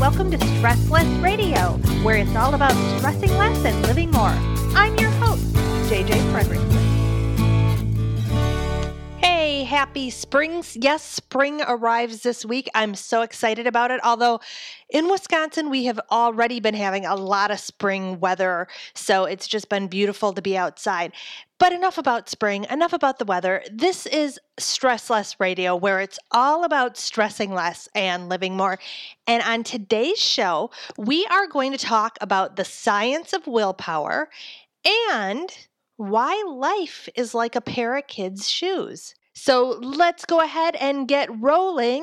welcome to Stressless Radio, where it's all about stressing less and living more. I'm your host, JJ Fredrickson. Hey, happy springs. Yes, spring arrives this week. I'm so excited about it. Although in Wisconsin, we have already been having a lot of spring weather, so it's just been beautiful to be outside. But enough about spring, enough about the weather. This is Stressless Radio, where it's all about stressing less and living more. And on today's show, we are going to talk about the science of willpower and why life is like a pair of kids' shoes. So let's go ahead and get rolling.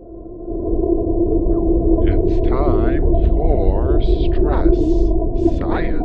It's time for Stress Science.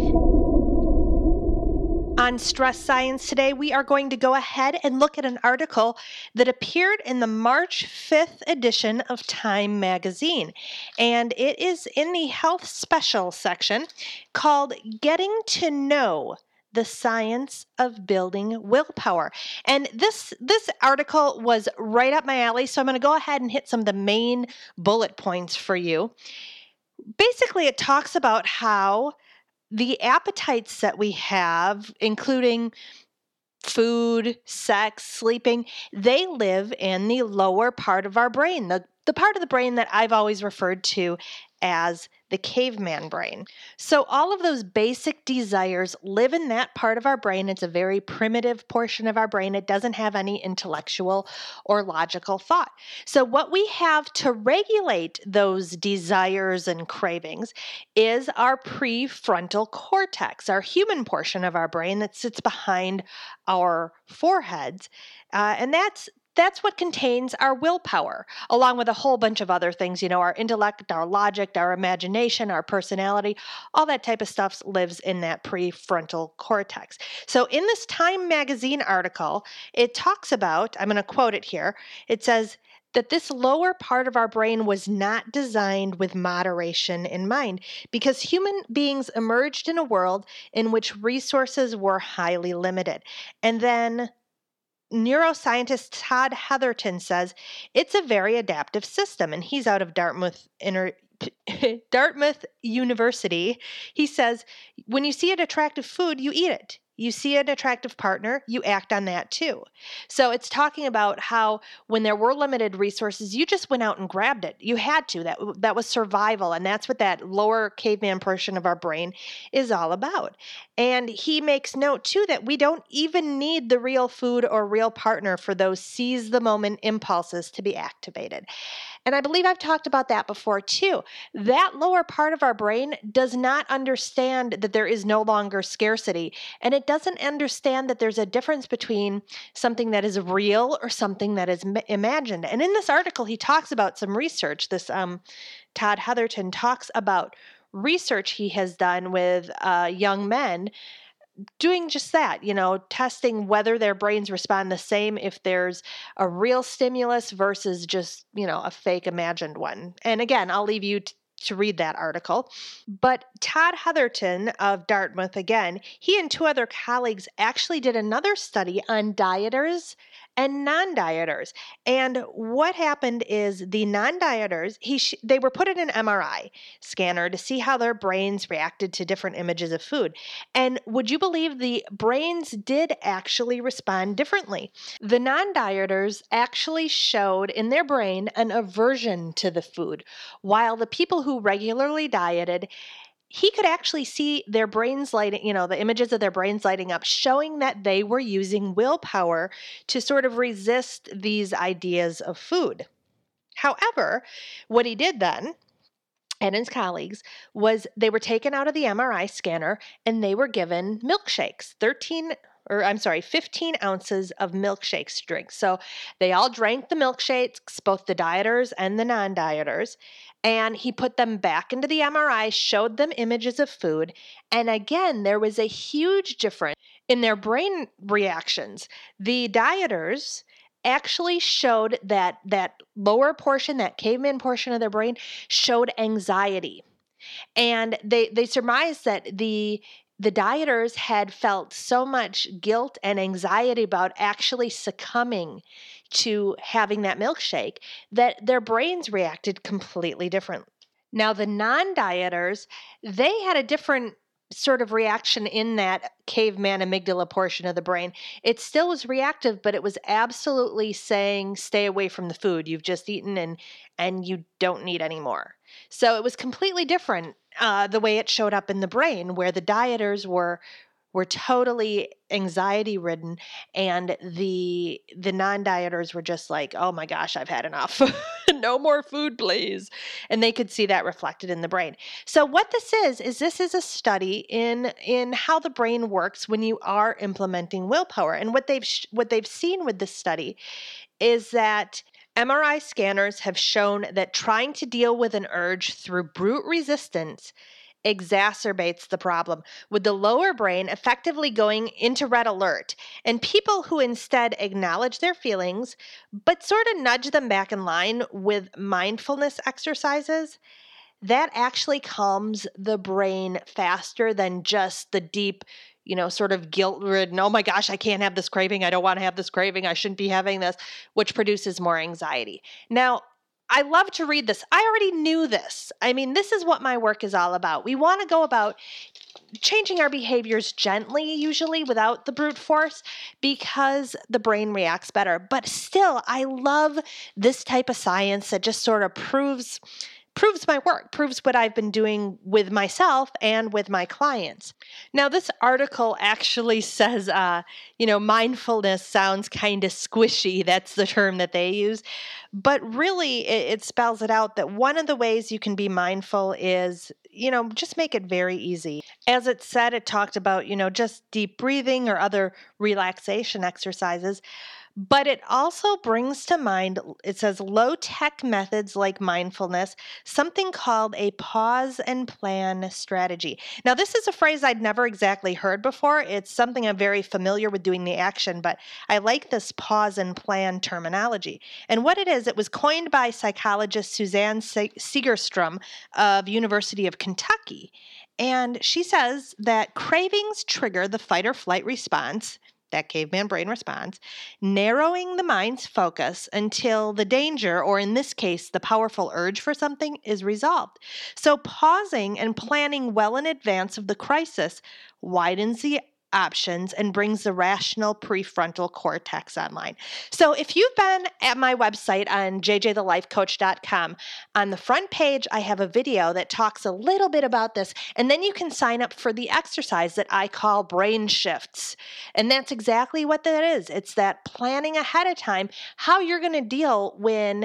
On Stress Science today, we are going to go ahead and look at an article that appeared in the March 5th edition of Time magazine. And it is in the health special section called Getting to Know the Science of Building Willpower. And this article was right up my alley, so I'm going to go ahead and hit some of the main bullet points for you. Basically, it talks about how the appetites that we have, including food, sex, sleeping, they live in the lower part of our brain, the part of the brain that I've always referred to as the caveman brain. So all of those basic desires live in that part of our brain. It's a very primitive portion of our brain. It doesn't have any intellectual or logical thought. So what we have to regulate those desires and cravings is our prefrontal cortex, our human portion of our brain that sits behind our foreheads. And that's what contains our willpower, along with a whole bunch of other things, our intellect, our logic, our imagination, our personality, all that type of stuff lives in that prefrontal cortex. So in this Time magazine article, it talks about, I'm going to quote it here, it says that this lower part of our brain was not designed with moderation in mind because human beings emerged in a world in which resources were highly limited. And then neuroscientist Todd Heatherton says it's a very adaptive system, and he's out of Dartmouth University. He says, when you see an attractive food, you eat it. You see an attractive partner, you act on that too. So it's talking about how when there were limited resources, you just went out and grabbed it. You had to. That was survival, and that's what that lower caveman portion of our brain is all about. And he makes note too that we don't even need the real food or real partner for those seize the moment impulses to be activated. And I believe I've talked about that before too. That lower part of our brain does not understand that there is no longer scarcity, and it doesn't understand that there's a difference between something that is real or something that is imagined. And in this article, he talks about some research. This Todd Heatherton talks about research he has done with young men doing just that, testing whether their brains respond the same if there's a real stimulus versus just, a fake imagined one. And again, I'll leave you to read that article. But Todd Heatherton of Dartmouth, again, he and two other colleagues actually did another study on dieters and non-dieters. And what happened is the non-dieters, they were put in an MRI scanner to see how their brains reacted to different images of food. And would you believe the brains did actually respond differently? The non-dieters actually showed in their brain an aversion to the food, while the people who regularly dieted, he could actually see their brains lighting, the images of their brains lighting up, showing that they were using willpower to sort of resist these ideas of food. However, what he did then, and his colleagues, was they were taken out of the MRI scanner and they were given milkshakes, 15 ounces of milkshakes to drink. So they all drank the milkshakes, both the dieters and the non-dieters, and he put them back into the MRI, showed them images of food, and again, there was a huge difference in their brain reactions. The dieters actually showed that lower portion, that caveman portion of their brain, showed anxiety. And they surmised that the dieters had felt so much guilt and anxiety about actually succumbing to having that milkshake that their brains reacted completely different. Now, the non-dieters, they had a different sort of reaction in that caveman amygdala portion of the brain. It still was reactive, but it was absolutely saying, stay away from the food you've just eaten and you don't need any more. So it was completely different, the way it showed up in the brain, where the dieters were totally anxiety ridden, and the non-dieters were just like, oh my gosh, I've had enough. No more food, please. And they could see that reflected in the brain. So what this is a study in how the brain works when you are implementing willpower. And what they've seen with this study is that MRI scanners have shown that trying to deal with an urge through brute resistance exacerbates the problem, with the lower brain effectively going into red alert. And people who instead acknowledge their feelings, but sort of nudge them back in line with mindfulness exercises, that actually calms the brain faster than just the deep, sort of guilt-ridden, oh my gosh, I can't have this craving. I don't want to have this craving. I shouldn't be having this, which produces more anxiety. Now, I love to read this. I already knew this. I mean, this is what my work is all about. We want to go about changing our behaviors gently, usually without the brute force, because the brain reacts better. But still, I love this type of science that just sort of proves my work, proves what I've been doing with myself and with my clients. Now, this article actually says, mindfulness sounds kind of squishy. That's the term that they use. But really, it spells it out that one of the ways you can be mindful is, just make it very easy. As it said, it talked about, just deep breathing or other relaxation exercises. But it also brings to mind, it says, low-tech methods like mindfulness, something called a pause and plan strategy. Now, this is a phrase I'd never exactly heard before. It's something I'm very familiar with doing the action, but I like this pause and plan terminology. And what it is, it was coined by psychologist Suzanne Segerstrom of University of Kentucky. And she says that cravings trigger the fight or flight response, that caveman brain response, narrowing the mind's focus until the danger, or in this case, the powerful urge for something, is resolved. So pausing and planning well in advance of the crisis widens the options and brings the rational prefrontal cortex online. So if you've been at my website on jjthelifecoach.com, on the front page, I have a video that talks a little bit about this, and then you can sign up for the exercise that I call brain shifts. And that's exactly what that is. It's that planning ahead of time how you're going to deal when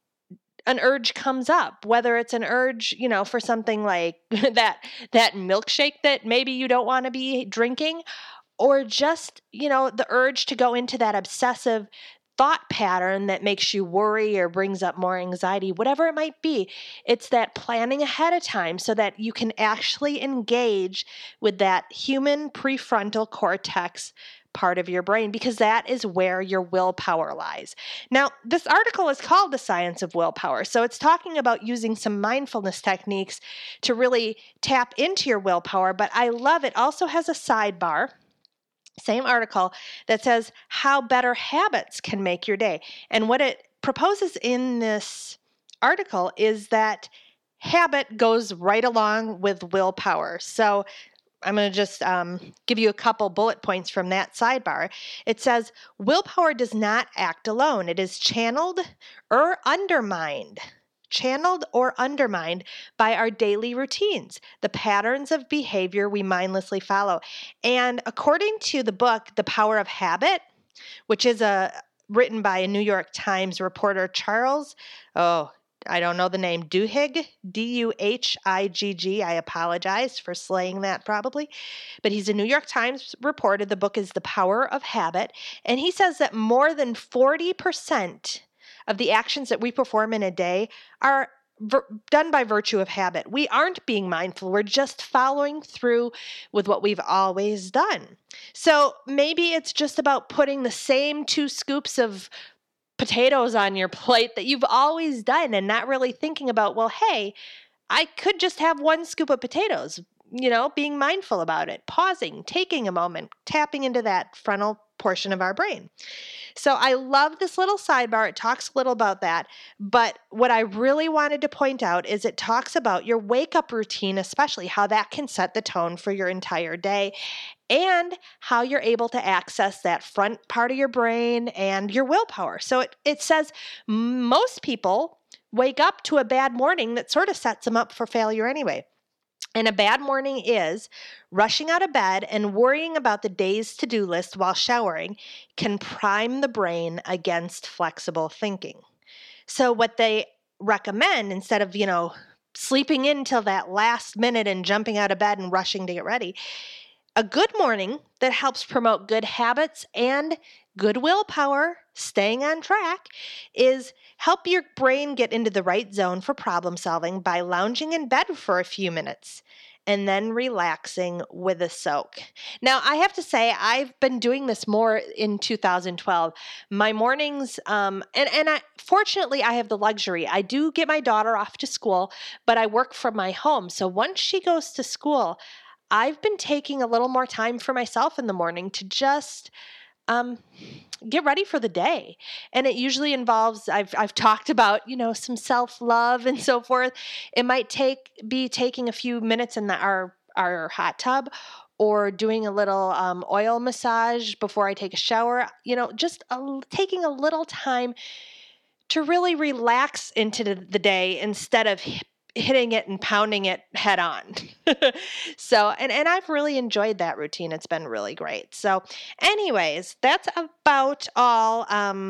an urge comes up, whether it's an urge, for something like that milkshake that maybe you don't want to be drinking, or just, the urge to go into that obsessive thought pattern that makes you worry or brings up more anxiety, whatever it might be. It's that planning ahead of time so that you can actually engage with that human prefrontal cortex part of your brain, because that is where your willpower lies. Now, this article is called The Science of Willpower. So it's talking about using some mindfulness techniques to really tap into your willpower, but I love it. Also has a sidebar, same article, that says how better habits can make your day. And what it proposes in this article is that habit goes right along with willpower. So I'm going to just give you a couple bullet points from that sidebar. It says, willpower does not act alone. It is channeled or undermined by our daily routines, the patterns of behavior we mindlessly follow. And according to the book, The Power of Habit, which is written by a New York Times reporter, Charles, I don't know the name, Duhigg, Duhigg. I apologize for slaying that probably. But he's a New York Times reporter. The book is The Power of Habit. And he says that more than 40% of the actions that we perform in a day are done by virtue of habit. We aren't being mindful. We're just following through with what we've always done. So maybe it's just about putting the same 2 scoops of potatoes on your plate that you've always done and not really thinking about, well, hey, I could just have 1 scoop of potatoes, being mindful about it, pausing, taking a moment, tapping into that portion of our brain. So I love this little sidebar. It talks a little about that. But what I really wanted to point out is it talks about your wake up routine, especially how that can set the tone for your entire day and how you're able to access that front part of your brain and your willpower. So it says most people wake up to a bad morning that sort of sets them up for failure anyway. And a bad morning is rushing out of bed and worrying about the day's to-do list while showering can prime the brain against flexible thinking. So what they recommend, instead of, sleeping in till that last minute and jumping out of bed and rushing to get ready, a good morning that helps promote good habits and good willpower, staying on track, is help your brain get into the right zone for problem solving by lounging in bed for a few minutes and then relaxing with a soak. Now, I have to say, I've been doing this more in 2012. My mornings, fortunately, I have the luxury. I do get my daughter off to school, but I work from my home. So once she goes to school, I've been taking a little more time for myself in the morning to just get ready for the day. And it usually involves, I've talked about, some self-love and so forth. It might be taking a few minutes in our hot tub, or doing a little oil massage before I take a shower, just taking a little time to really relax into the day instead of hitting it and pounding it head on. So, and I've really enjoyed that routine. It's been really great. So anyways, that's about all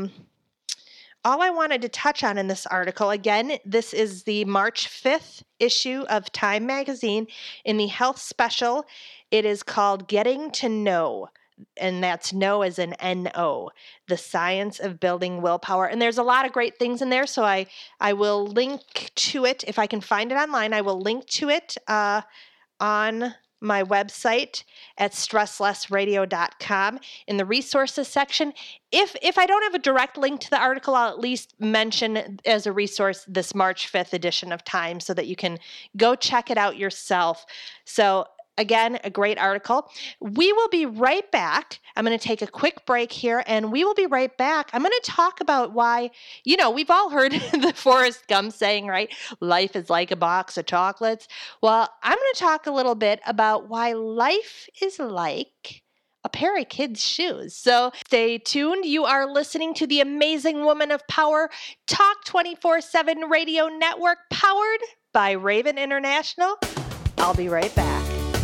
I wanted to touch on in this article. Again, this is the March 5th issue of Time Magazine. In the health special, it is called Getting to Know. And that's know as in N-O, the science of building willpower. And there's a lot of great things in there. So I will link to it. If I can find it online, I will link to it on my website at stresslessradio.com in the resources section. If I don't have a direct link to the article, I'll at least mention as a resource this March 5th edition of Time so that you can go check it out yourself. So again, a great article. We will be right back. I'm going to take a quick break here, and we will be right back. I'm going to talk about why, we've all heard the Forrest Gump saying, right? Life is like a box of chocolates. Well, I'm going to talk a little bit about why life is like a pair of kids' shoes. So stay tuned. You are listening to the Amazing Woman of Power Talk 24/7 Radio Network, powered by Raven International. I'll be right back.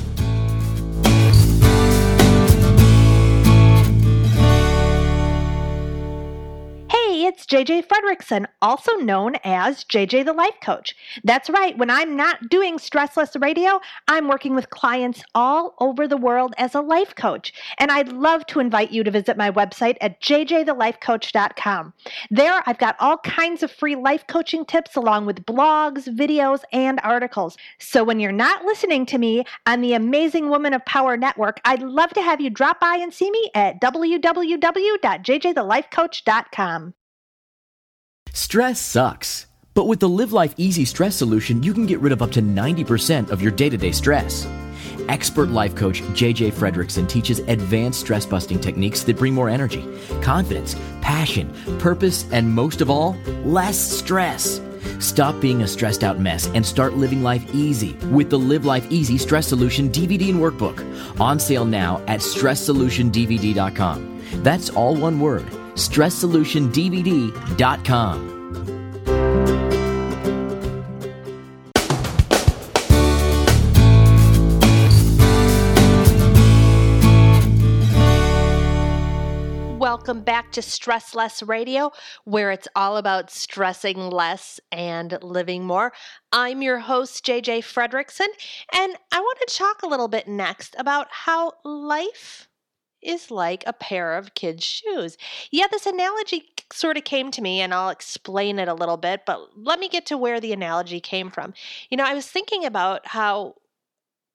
Hey, it's JJ Fredrickson, also known as JJ the Life Coach. That's right, when I'm not doing Stressless Radio, I'm working with clients all over the world as a life coach. And I'd love to invite you to visit my website at jjthelifecoach.com. There, I've got all kinds of free life coaching tips along with blogs, videos, and articles. So when you're not listening to me on the Amazing Woman of Power Network, I'd love to have you drop by and see me at www.jjthelifecoach.com. Stress sucks, but with the Live Life Easy Stress Solution, you can get rid of up to 90% of your day-to-day stress. Expert life coach JJ Fredrickson teaches advanced stress-busting techniques that bring more energy, confidence, passion, purpose, and most of all, less stress. Stop being a stressed-out mess and start living life easy with the Live Life Easy Stress Solution DVD and Workbook. On sale now at StressSolutionDVD.com. That's all one word. StressSolutionDVD.com. Welcome back to Stress Less Radio, where it's all about stressing less and living more. I'm your host, JJ Fredrickson, and I want to talk a little bit next about how life is like a pair of kids' shoes. Yeah, this analogy sort of came to me, and I'll explain it a little bit, but let me get to where the analogy came from. I was thinking about how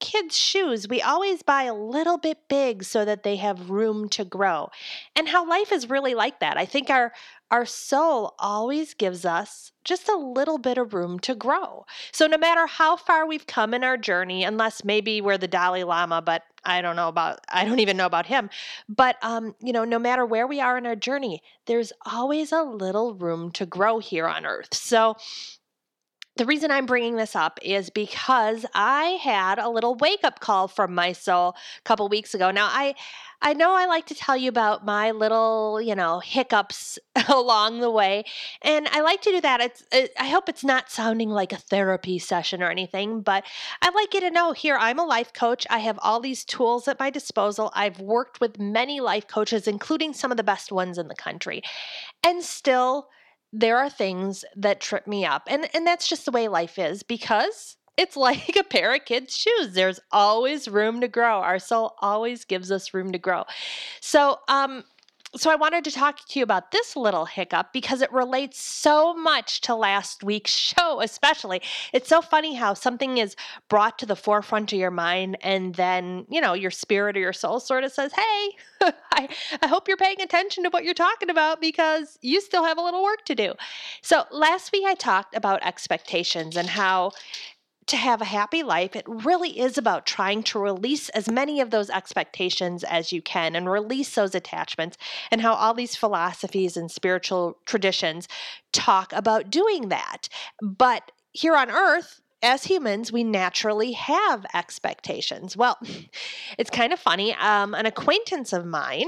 kids' shoes, we always buy a little bit big so that they have room to grow. And how life is really like that. I think our soul always gives us just a little bit of room to grow. So no matter how far we've come in our journey, unless maybe we're the Dalai Lama, but I don't even know about him. But, no matter where we are in our journey, there's always a little room to grow here on earth. So the reason I'm bringing this up is because I had a little wake-up call from my soul a couple weeks ago. Now, I know I like to tell you about my little, hiccups along the way, and I like to do that. I hope it's not sounding like a therapy session or anything, but I'd like you to know here, I'm a life coach. I have all these tools at my disposal. I've worked with many life coaches, including some of the best ones in the country, and still there are things that trip me up. And that's just the way life is, because it's like a pair of kids' shoes. There's always room to grow. Our soul always gives us room to grow. So I wanted to talk to you about this little hiccup because it relates so much to last week's show, especially. It's so funny how something is brought to the forefront of your mind, and then, your spirit or your soul sort of says, hey, I hope you're paying attention to what you're talking about because you still have a little work to do. So last week I talked about expectations and how to have a happy life, it really is about trying to release as many of those expectations as you can and release those attachments, and how all these philosophies and spiritual traditions talk about doing that. But here on earth, as humans, we naturally have expectations. Well, it's kind of funny. An acquaintance of mine,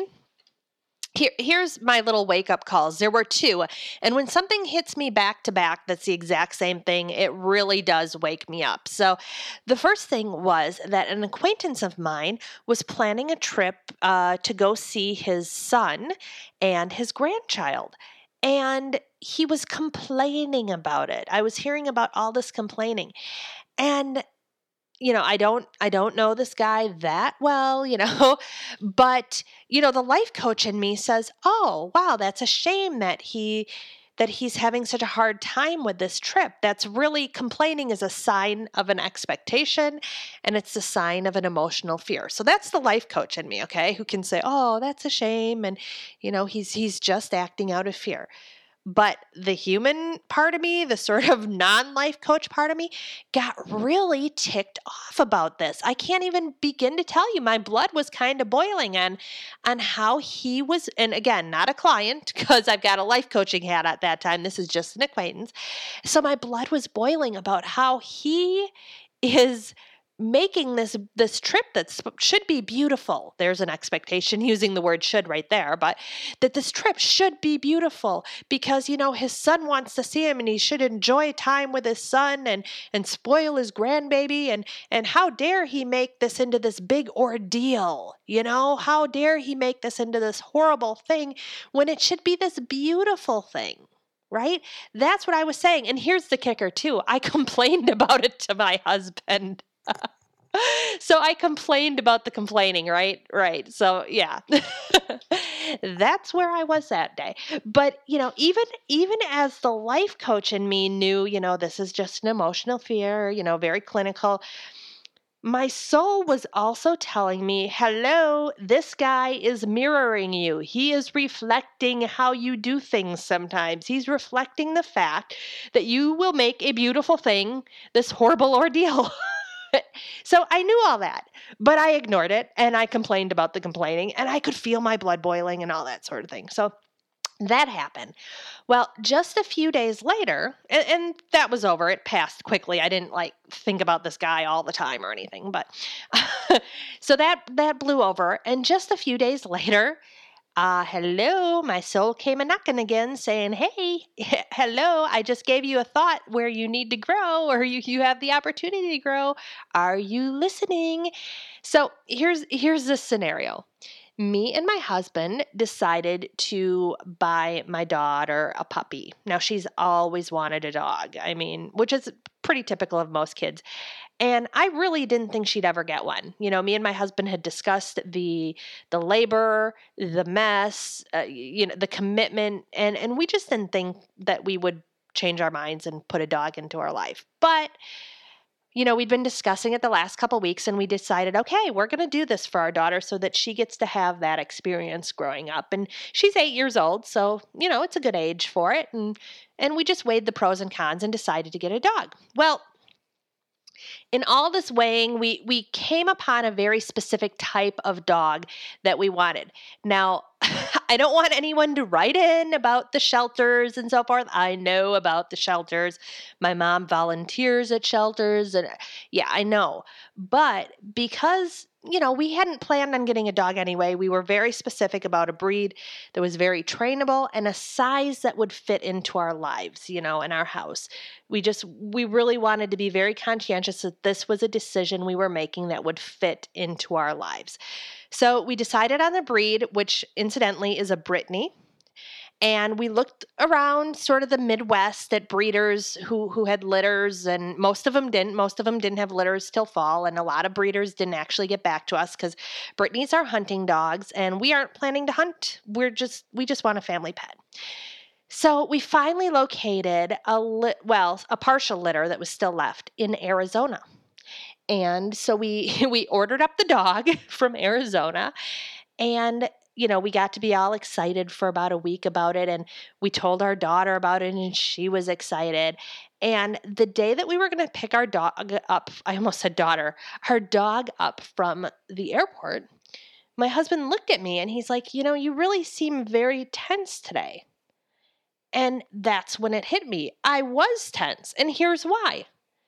Here's my little wake-up calls. There were two. And when something hits me back to back that's the exact same thing, it really does wake me up. So the first thing was that an acquaintance of mine was planning a trip to go see his son and his grandchild. And he was complaining about it. I was hearing about all this complaining. And I don't know this guy that well, but, the life coach in me says, oh, wow, that's a shame that he's having such a hard time with this trip. That's really, complaining is a sign of an expectation, and it's a sign of an emotional fear. So that's the life coach in me, okay, who can say, oh, that's a shame. And, he's just acting out of fear. But the human part of me, the sort of non-life coach part of me, got really ticked off about this. I can't even begin to tell you. My blood was kind of boiling on how he was, and again, not a client, because I've got a life coaching hat at that time. This is just an acquaintance. So my blood was boiling about how he is making this trip that should be beautiful. There's an expectation using the word should right there, but that this trip should be beautiful because, his son wants to see him and he should enjoy time with his son and spoil his grandbaby. And how dare he make this into this big ordeal? How dare he make this into this horrible thing when it should be this beautiful thing? Right? That's what I was saying. And here's the kicker too. I complained about it to my husband. So I complained about the complaining, right? Right. So yeah, that's where I was that day. But, even as the life coach in me knew, this is just an emotional fear, very clinical. My soul was also telling me, hello, this guy is mirroring you. He is reflecting how you do things sometimes. He's reflecting the fact that you will make a beautiful thing this horrible ordeal. So I knew all that, but I ignored it and I complained about the complaining and I could feel my blood boiling and all that sort of thing. So that happened. Well, just a few days later, and that was over. It passed quickly. I didn't think about this guy all the time or anything, but so that blew over. And just a few days later, hello, my soul came a-knocking again saying, hey, hello, I just gave you a thought where you need to grow or you have the opportunity to grow. Are you listening? So here's the scenario. Me and my husband decided to buy my daughter a puppy. Now, she's always wanted a dog, which is pretty typical of most kids. And I really didn't think she'd ever get one. Me and my husband had discussed the labor, the mess, the commitment, and we just didn't think that we would change our minds and put a dog into our life. But we'd been discussing it the last couple weeks, and we decided, okay, we're going to do this for our daughter so that she gets to have that experience growing up. And she's 8 years old, so, it's a good age for it. And we just weighed the pros and cons and decided to get a dog. Well, in all this weighing, we came upon a very specific type of dog that we wanted. Now, I don't want anyone to write in about the shelters and so forth. I know about the shelters. My mom volunteers at shelters, and yeah, I know. But because we hadn't planned on getting a dog anyway, we were very specific about a breed that was very trainable and a size that would fit into our lives, in our house. We really wanted to be very conscientious that this was a decision we were making that would fit into our lives. So we decided on the breed, which incidentally is a Brittany. And we looked around sort of the Midwest at breeders who had litters, and most of them didn't. Most of them didn't have litters till fall, and a lot of breeders didn't actually get back to us because Brittany's are hunting dogs, and we aren't planning to hunt. We just want a family pet. So we finally located a partial litter that was still left in Arizona. And so we ordered up the dog from Arizona, and we got to be all excited for about a week about it, and we told our daughter about it, and she was excited. And the day that we were going to pick our dog up, I almost said daughter, our dog up from the airport, my husband looked at me and he's like, you really seem very tense today. And that's when it hit me. I was tense, and here's why.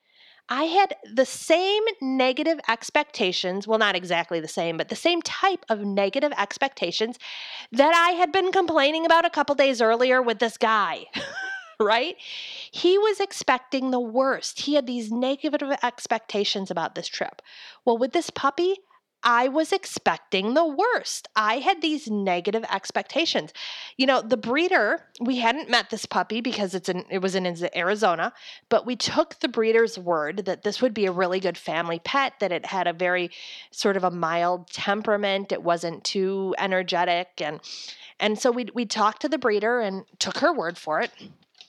I had the same negative expectations, well, not exactly the same, but the same type of negative expectations that I had been complaining about a couple days earlier with this guy, right? He was expecting the worst. He had these negative expectations about this trip. Well, with this puppy, I was expecting the worst. I had these negative expectations. The breeder, we hadn't met this puppy because it was in Arizona, but we took the breeder's word that this would be a really good family pet, that it had a very sort of a mild temperament. It wasn't too energetic. And so we talked to the breeder and took her word for it.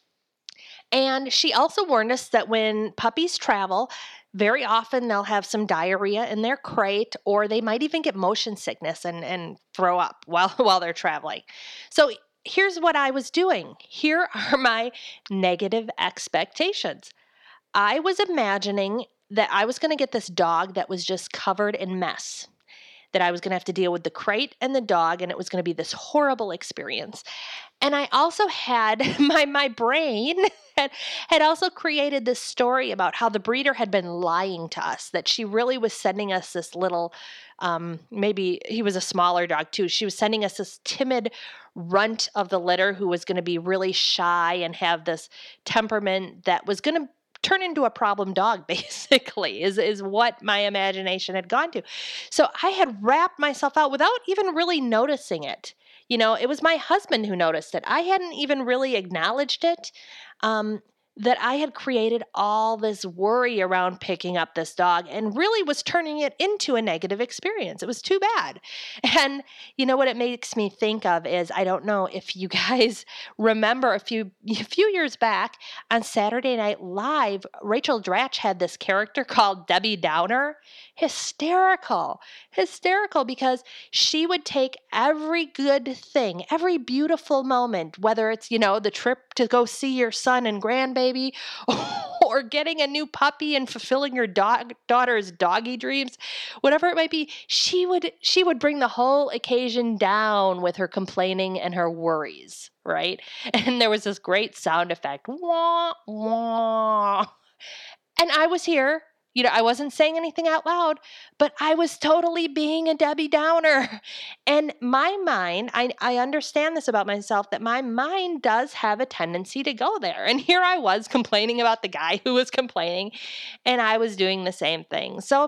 And she also warned us that when puppies travel, very often they'll have some diarrhea in their crate, or they might even get motion sickness and throw up while they're traveling. So here's what I was doing. Here are my negative expectations. I was imagining that I was going to get this dog that was just covered in mess, that I was going to have to deal with the crate and the dog, and it was going to be this horrible experience. And I also had my brain had also created this story about how the breeder had been lying to us, that she really was sending us this little, maybe he was a smaller dog too. She was sending us this timid runt of the litter who was going to be really shy and have this temperament that was going to turn into a problem dog, basically, is what my imagination had gone to. So I had wrapped myself out without even really noticing it. It was my husband who noticed it. I hadn't even really acknowledged it, that I had created all this worry around picking up this dog and really was turning it into a negative experience. It was too bad. And what it makes me think of is, I don't know if you guys remember a few years back on Saturday Night Live, Rachel Dratch had this character called Debbie Downer. Hysterical because she would take every good thing, every beautiful moment, whether it's, the trip to go see your son and grandbaby or getting a new puppy and fulfilling your daughter's doggy dreams, whatever it might be, she would bring the whole occasion down with her complaining and her worries, right? And there was this great sound effect, wah, wah. And I was here. I wasn't saying anything out loud, but I was totally being a Debbie Downer. And my mind, I understand this about myself, that my mind does have a tendency to go there. And here I was complaining about the guy who was complaining, and I was doing the same thing. So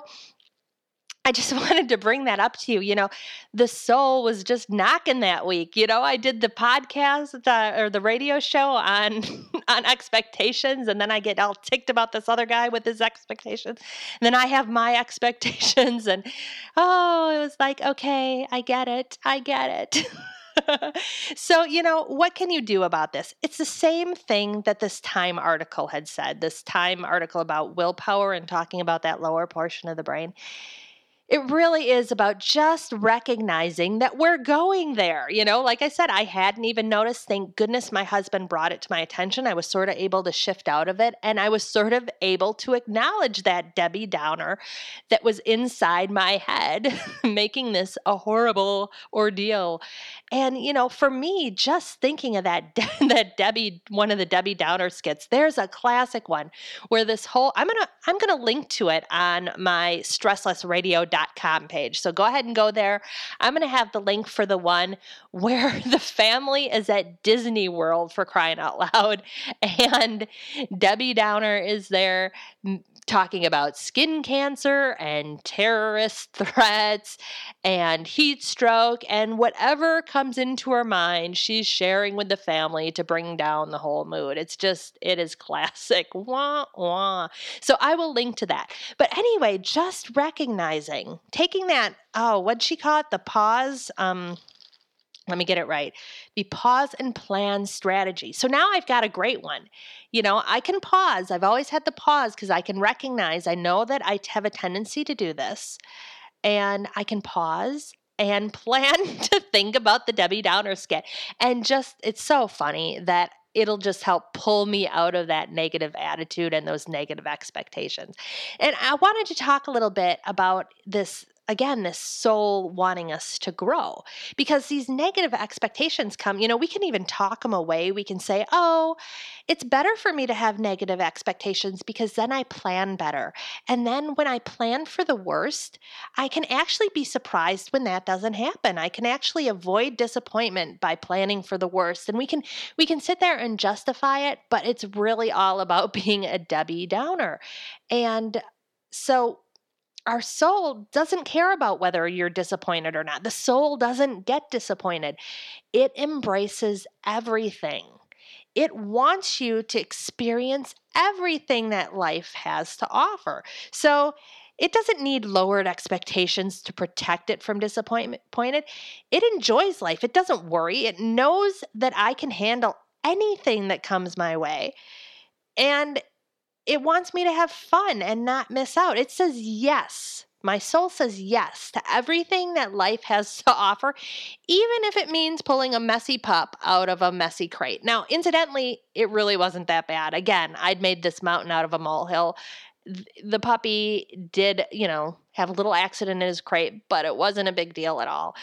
I just wanted to bring that up to you. The soul was just knocking that week. I did the podcast or the radio show on expectations, and then I get all ticked about this other guy with his expectations. And then I have my expectations, and it was like, okay, I get it. So, what can you do about this? It's the same thing that this Time article had said, this Time article about willpower and talking about that lower portion of the brain. It really is about just recognizing that we're going there. Like I said, I hadn't even noticed. Thank goodness my husband brought it to my attention. I was sort of able to shift out of it, and I was sort of able to acknowledge that Debbie Downer that was inside my head, making this a horrible ordeal. And, for me, just thinking of that Debbie, one of the Debbie Downer skits, there's a classic one where this whole, I'm going to link to it on my stresslessradio.com page. So go ahead and go there. I'm going to have the link for the one where the family is at Disney World, for crying out loud. And Debbie Downer is there talking about skin cancer and terrorist threats and heat stroke and whatever comes into her mind, she's sharing with the family to bring down the whole mood. It is classic. Wah, wah. So I will link to that. But anyway, just recognizing, taking that, what'd she call it? The pause. Let me get it right. The pause and plan strategy. So now I've got a great one. I can pause. I've always had the pause because I can recognize, I know that I have a tendency to do this. And I can pause and plan to think about the Debbie Downer skit. And it's so funny that it'll just help pull me out of that negative attitude and those negative expectations. And I wanted to talk a little bit about this, again, this soul wanting us to grow, because these negative expectations come, we can even talk them away. We can say, it's better for me to have negative expectations because then I plan better. And then when I plan for the worst, I can actually be surprised when that doesn't happen. I can actually avoid disappointment by planning for the worst. And we can sit there and justify it, but it's really all about being a Debbie Downer. And so our soul doesn't care about whether you're disappointed or not. The soul doesn't get disappointed. It embraces everything. It wants you to experience everything that life has to offer. So it doesn't need lowered expectations to protect it from disappointment. It enjoys life. It doesn't worry. It knows that I can handle anything that comes my way. And it wants me to have fun and not miss out. It says yes. My soul says yes to everything that life has to offer, even if it means pulling a messy pup out of a messy crate. Now, incidentally, it really wasn't that bad. Again, I'd made this mountain out of a molehill. The puppy did, have a little accident in his crate, but it wasn't a big deal at all.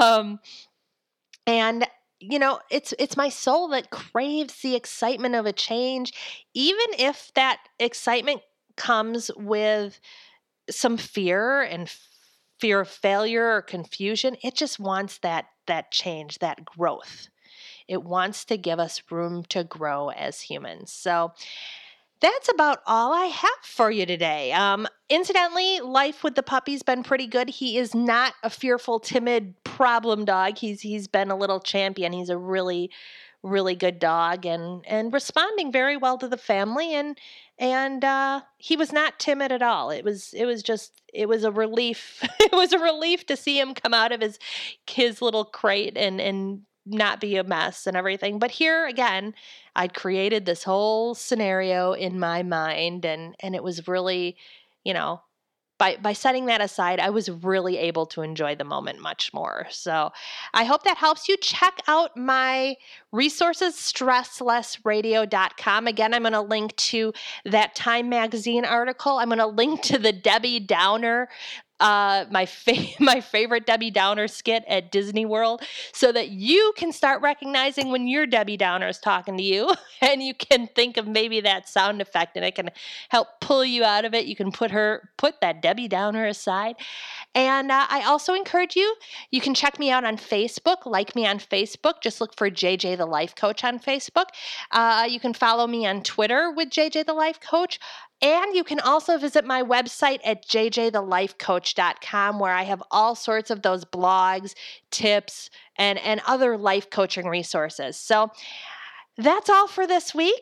It's my soul that craves the excitement of a change, even if that excitement comes with some fear and fear of failure or confusion. It just wants that change, that growth. It wants to give us room to grow as humans. So that's about all I have for you today. Incidentally, life with the puppy's been pretty good. He is not a fearful, timid problem dog. He's been a little champion. He's a really, really good dog and responding very well to the family. And he was not timid at all. It was a relief. It was a relief to see him come out of his little crate and not be a mess and everything. But here again, I'd created this whole scenario in my mind, and it was really, by setting that aside, I was really able to enjoy the moment much more. So I hope that helps you. Check out my resources, stresslessradio.com. Again, I'm going to link to that Time Magazine article. I'm going to link to the Debbie Downer my favorite Debbie Downer skit at Disney World, so that you can start recognizing when your Debbie Downer is talking to you, and you can think of maybe that sound effect, and it can help pull you out of it. You can put that Debbie Downer aside. And I also encourage you can check me out on Facebook, like me on Facebook. Just look for JJ the Life Coach on Facebook. You can follow me on Twitter with JJ the Life Coach. And you can also visit my website at jjthelifecoach.com, where I have all sorts of those blogs, tips, and other life coaching resources. So that's all for this week.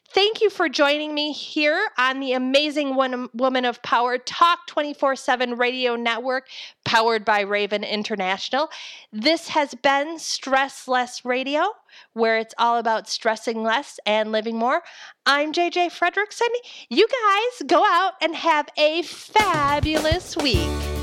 Thank you for joining me here on the Amazing Woman of Power Talk 24/7 Radio Network, powered by Raven International. This has been Stress Less Radio, where it's all about stressing less and living more. I'm JJ Fredrickson. You guys go out and have a fabulous week.